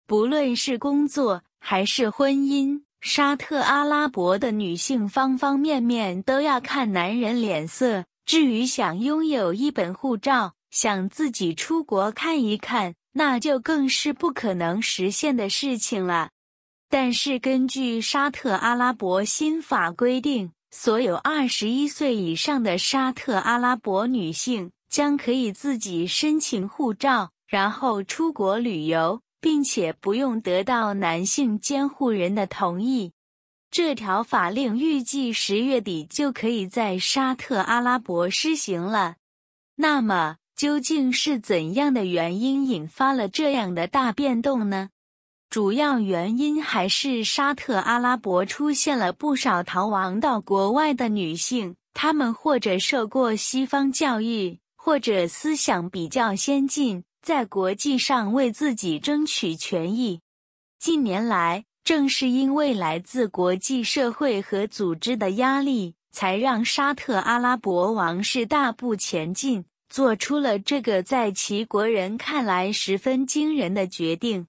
不论是工作还是婚姻，沙特阿拉伯的女性方方面面都要看男人脸色。至于想拥有一本护照，想自己出国看一看，那就更是不可能实现的事情了。但是根据沙特阿拉伯新法规定，所有21岁以上的沙特阿拉伯女性将可以自己申请护照，然后出国旅游，并且不用得到男性监护人的同意。这条法令预计10月底就可以在沙特阿拉伯施行了。那么，究竟是怎样的原因引发了这样的大变动呢？主要原因还是沙特阿拉伯出现了不少逃亡到国外的女性，她们或者受过西方教育，或者思想比较先进，在国际上为自己争取权益。近年来，正是因为来自国际社会和组织的压力，才让沙特阿拉伯王室大步前进，做出了这个在其国人看来十分惊人的决定。